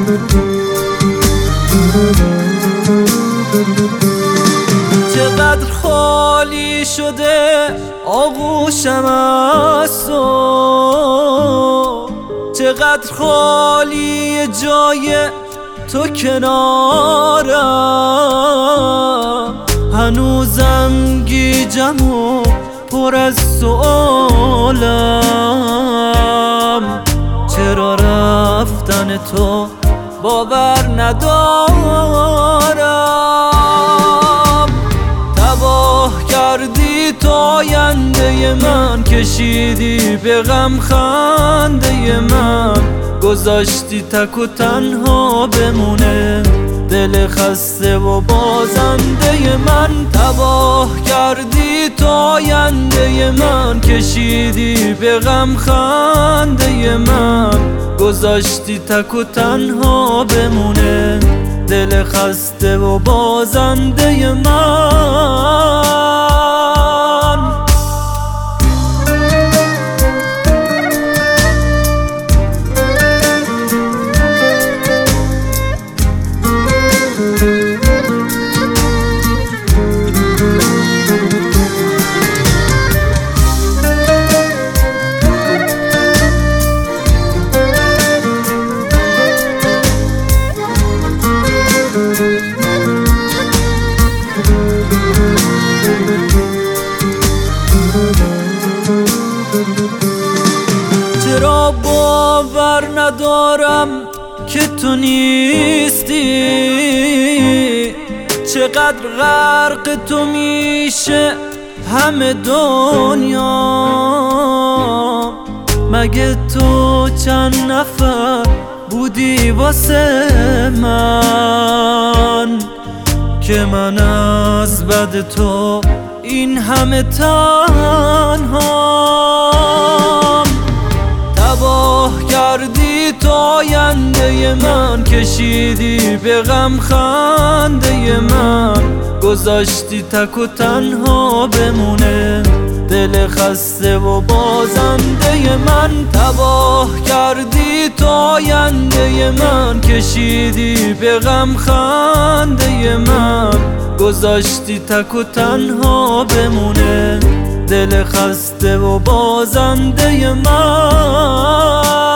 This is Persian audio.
چقدر خالی شده آغوشم از تو، چقدر خالی جای تو کنارم، هنوزم گیجم و پر از سؤالم، چرا رفتن تو باور ندارم. تباه کردی تو آینده من، کشیدی به غم خنده من، گذاشتی تک و تنها بمونه دل خسته و بازنده من. تباه کردی تو آینده من، کشیدی به غم خنده من، گذاشتی تک و تنها بمونه دل خسته و بازنده من. چرا باور ندارم که تو نیستی، چقدر غرق تو میشه همه دنیا، مگه تو چند نفر بودی واسه من که من از بد تو این همه تنهام. تباه کردی تو آینده من، کشیدی به غم خنده من، گذاشتی تک و تنها بمونه دل خسته و بازنده من. تباه کردی تو آینده من، کشیدی به غم خنده من، گذاشتی تک و تنها بمونه دل خسته و بازنده من.